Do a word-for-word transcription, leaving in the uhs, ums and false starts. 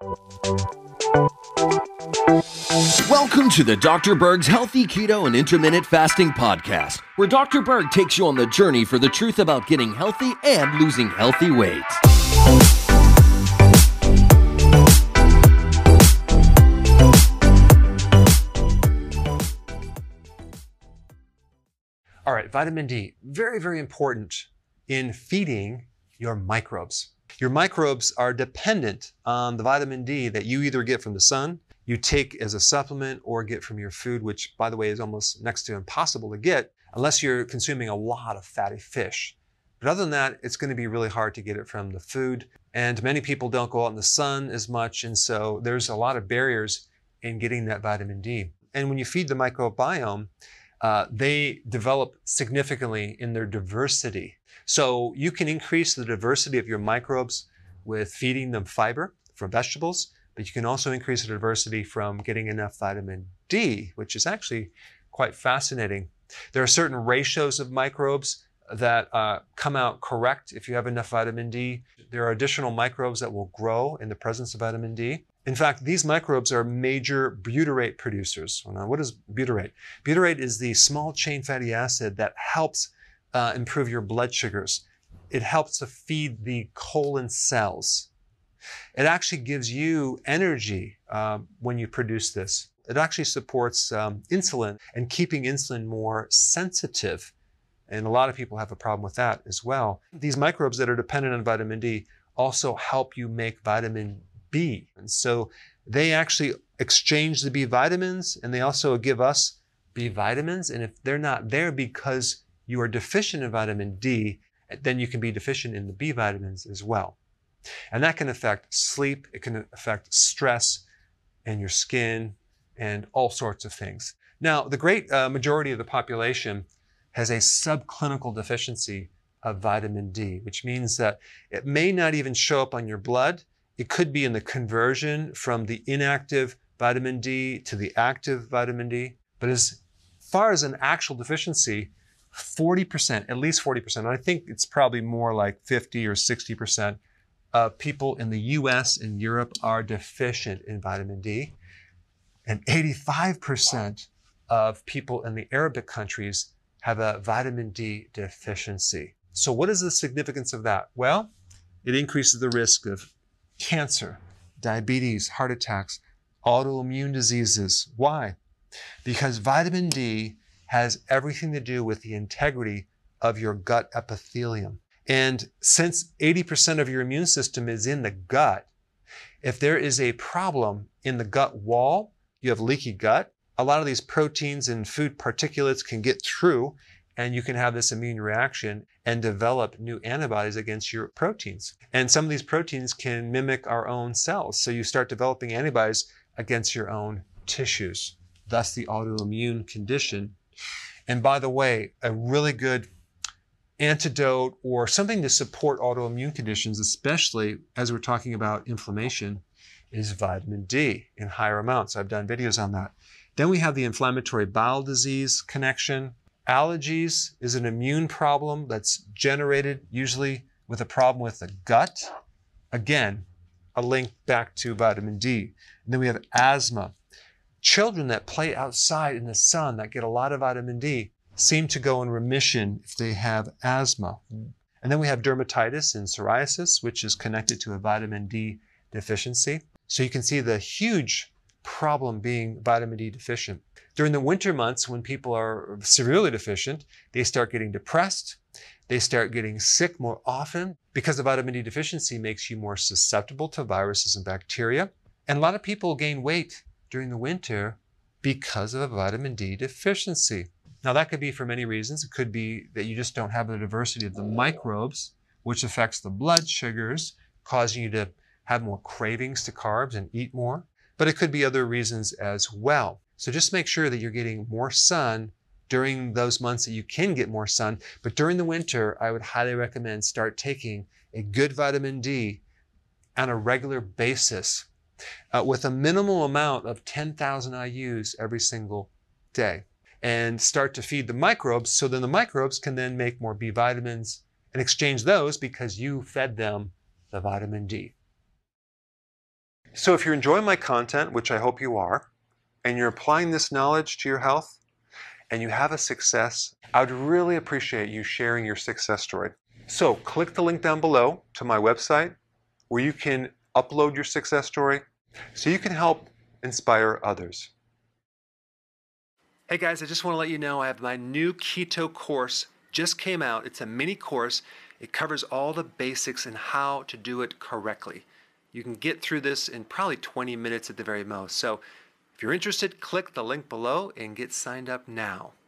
Welcome to the Doctor Berg's Healthy Keto and Intermittent Fasting Podcast, where Doctor Berg takes you on the journey for the truth about getting healthy and losing healthy weight. All right, vitamin D, very, very important in feeding your microbes. Your microbes are dependent on the vitamin D that you either get from the sun, you take as a supplement, or get from your food, which, by the way, is almost next to impossible to get unless you're consuming a lot of fatty fish. But other than that, it's going to be really hard to get it from the food. And many people don't go out in the sun as much, and so there's a lot of barriers in getting that vitamin D. And when you feed the microbiome, uh, they develop significantly in their diversity. So you can increase the diversity of your microbes with feeding them fiber from vegetables, but you can also increase the diversity from getting enough vitamin D, which is actually quite fascinating. There are certain ratios of microbes that uh, come out correct if you have enough vitamin D. There are additional microbes that will grow in the presence of vitamin D. In fact, these microbes are major butyrate producers. Now, what is butyrate? Butyrate is the small chain fatty acid that helps uh, improve your blood sugars. It helps to feed the colon cells. It actually gives you energy uh, when you produce this. It actually supports um, insulin and keeping insulin more sensitive. And a lot of people have a problem with that as well. These microbes that are dependent on vitamin D also help you make vitamin B. And so they actually exchange the B vitamins, and they also give us B vitamins. And if they're not there because you are deficient in vitamin D, then you can be deficient in the B vitamins as well. And that can affect sleep, it can affect stress and your skin and all sorts of things. Now, the great uh, majority of the population has a subclinical deficiency of vitamin D, which means that it may not even show up on your blood. It could be in the conversion from the inactive vitamin D to the active vitamin D. But as far as an actual deficiency, forty percent, at least forty percent, I think it's probably more like fifty or sixty percent of people in the U S and Europe are deficient in vitamin D. And eighty-five percent of people in the Arabic countries have a vitamin D deficiency. So what is the significance of that? Well, it increases the risk of cancer, diabetes, heart attacks, autoimmune diseases. Why? Because vitamin D has everything to do with the integrity of your gut epithelium. And since eighty percent of your immune system is in the gut, if there is a problem in the gut wall, you have leaky gut, a lot of these proteins and food particulates can get through, and you can have this immune reaction and develop new antibodies against your proteins. And some of these proteins can mimic our own cells. So you start developing antibodies against your own tissues, thus the autoimmune condition. And by the way, a really good antidote or something to support autoimmune conditions, especially as we're talking about inflammation, is vitamin D in higher amounts. I've done videos on that. Then we have the inflammatory bowel disease connection. Allergies is an immune problem that's generated usually with a problem with the gut. Again, a link back to vitamin D. And then we have asthma. Children that play outside in the sun that get a lot of vitamin D seem to go in remission if they have asthma. And then we have dermatitis and psoriasis, which is connected to a vitamin D deficiency. So you can see the huge problem being vitamin D deficient. During the winter months, when people are severely deficient, they start getting depressed, they start getting sick more often because the vitamin D deficiency makes you more susceptible to viruses and bacteria. And a lot of people gain weight during the winter because of a vitamin D deficiency. Now that could be for many reasons. It could be that you just don't have the diversity of the microbes, which affects the blood sugars, causing you to have more cravings to carbs and eat more. But it could be other reasons as well. So just make sure that you're getting more sun during those months that you can get more sun. But during the winter, I would highly recommend start taking a good vitamin D on a regular basis uh, with a minimal amount of ten thousand I U's every single day, and start to feed the microbes, so then the microbes can then make more B vitamins and exchange those because you fed them the vitamin D. So if you're enjoying my content, which I hope you are, and you're applying this knowledge to your health, and you have a success, I would really appreciate you sharing your success story. So click the link down below to my website where you can upload your success story so you can help inspire others. Hey guys, I just want to let you know I have my new keto course just came out. It's a mini course. It covers all the basics and how to do it correctly. You can get through this in probably twenty minutes at the very most. So if you're interested, click the link below and get signed up now.